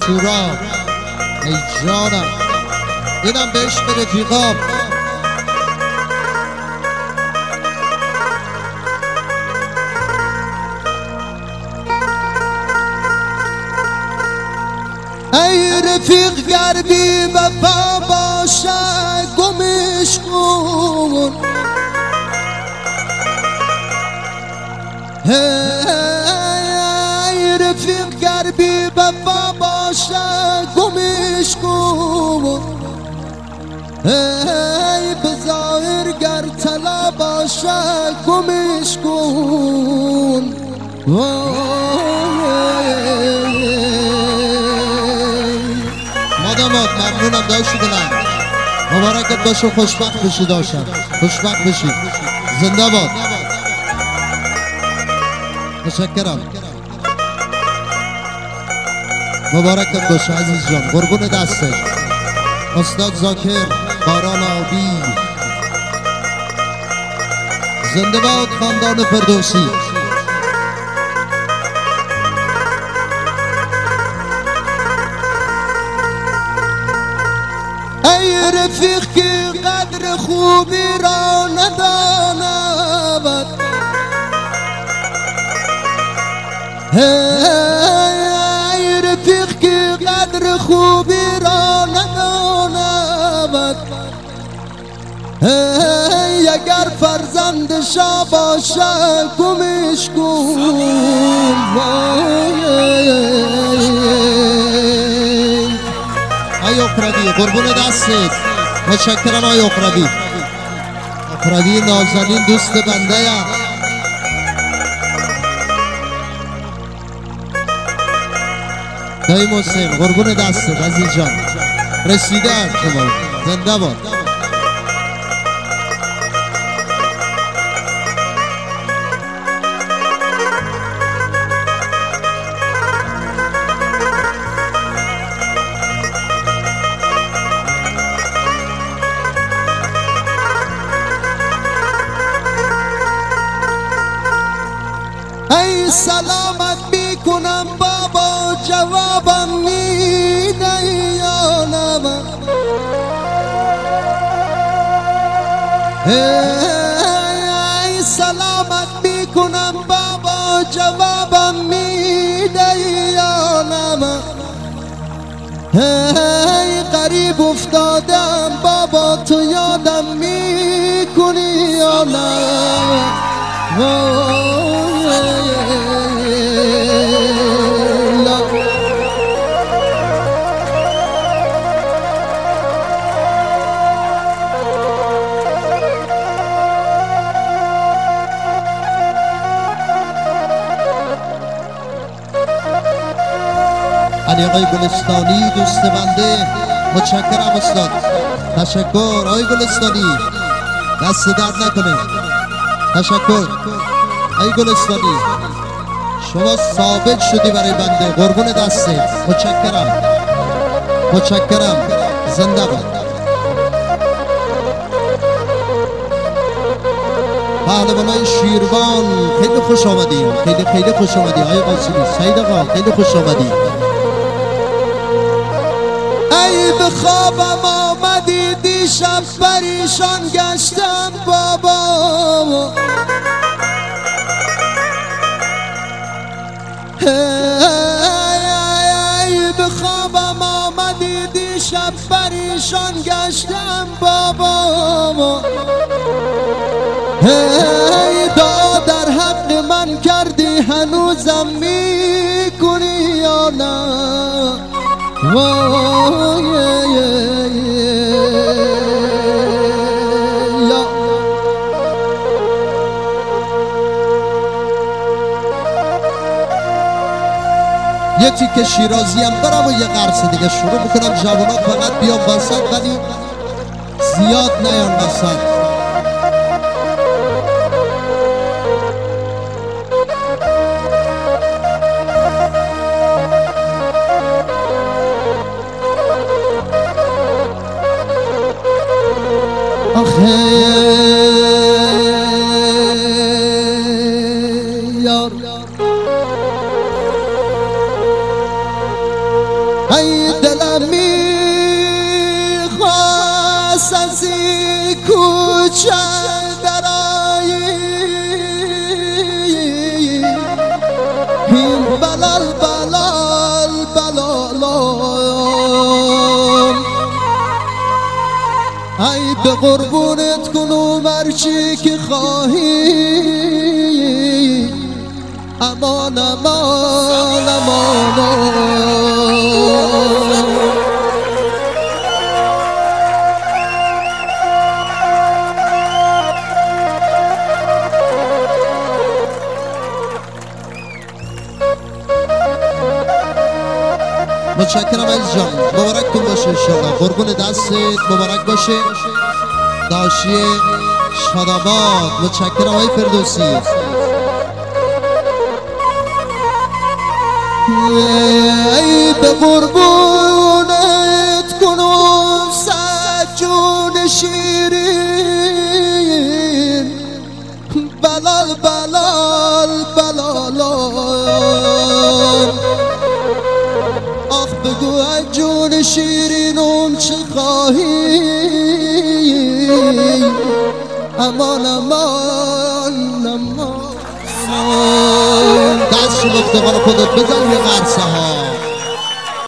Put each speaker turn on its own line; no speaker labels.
شورا ای جانم اینم به عشق رفیقام ای رفیق گر بی وفا باشه گمش کن ای رفیق گر بی وفا باشه گمش کن ای بظاهر گر طلا باشه گمش کن مادامات ممنونم داشتی دلم مبارکت باشه خوشبخت بشی داشتم خوشبخت بشی زنده باد تشکرم مبارکت باشه عزیز جان قربون دستت استاد زاکر باران آبی زنده باد خاندان فردوسی ای رفیق که قدر خوبی را نداند ای رفیق که قدر خوبی را نداند ای اگر فرزندشا باشه گمش کن ای اقربی قربون دستت متشکرم ای اقربی اقربی نازنین دوست بنده یا دایی محسن قربون دستت عزیز جان رسیدن شما زنده باد ای سلامت میکنم بابا جوابم میده یا نه ای سلامت میکنم بابا جوابم میده یا نه ای قریب افتادم بابا تو یادم میکنی یا نه علی آقای گلستانی دوست بنده متشکرم استاد تشکر آقای گلستانی دست درد نکنه تشکر ای گلستانی شما ثابت شدی برای بنده قربون دسته متشکرم متشکرم زنده باد پهلوانای شیروان خیلی خوش آمدی خیلی خوش آمدی آقای قاسمی سعید آقا خیلی خوش آمدی ای به خوابم آمدی دیشب پریشان گشتم بابا ای به خوابم آمدی دیشب پریشان گشتم بابا ای دعا در حق من کردی هنوزم میکنی یا نه یه تیکه شیرازی هم دارم و یه قرص دیگه شروع میکنم جوانا فقط بیام وسط ولی زیاد نیان وسط ای دلم میخواست از این کوچه درایی این بلال بلال بلالام ای به قربونت کنم هرچی که خواهی امان امان امان متشکرم عزیز جان مبارک کن باشه انشالله قربون دستت مبارک باشه داشی شاداباد متشکرم های فردوسی ای به قربونت کنم سجون شیرین بلال بلال بلالان آخ بگو از جون شیرینم چه خواهی امان امان امان دست شما افتقار خودت بزن یه غرصه ها